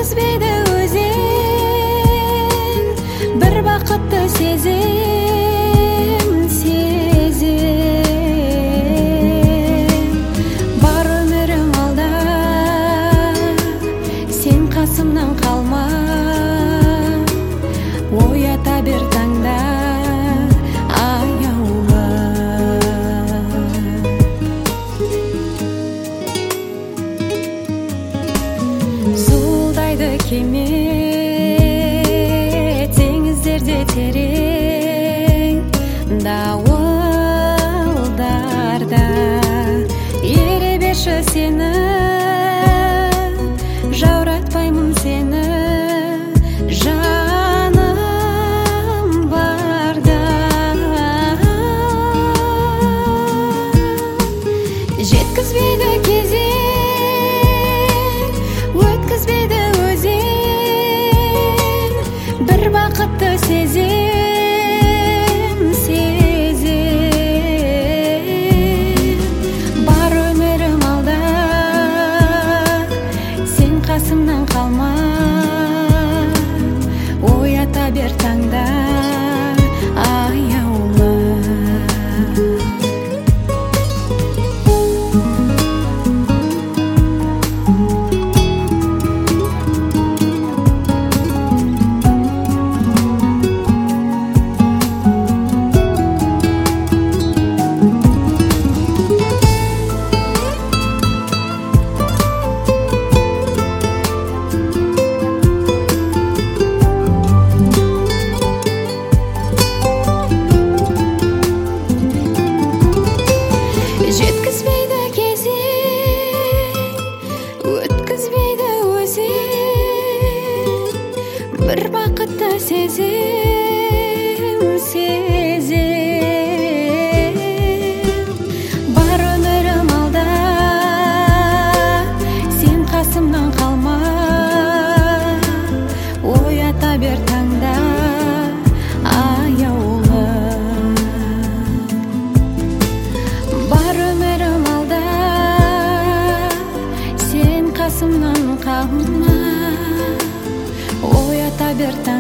жеткізбейді өзен бір бақытты сезім, бар өмірім алда, сен қасымнан қалма, оята бер таңда аяулы. Зуылдайды кеме теңіздерде терең, дауылдарда ере берші сені, жауратпаймын сені, жаным барда. Жеткізбейді кезең, өткізбейді өзен бір бақытты сезім, бар өмірім алда, сен қасымнан қалма, оята бер таңда аяулы. Жеткізбейді кезең, өткізбейді өзен бір бақытты сезім, бар өмірім алда, сен қасымнан қалма, оята бер таңда аяулы. Бар өмірім алда, сен қасымнан қалма, оята бер таңда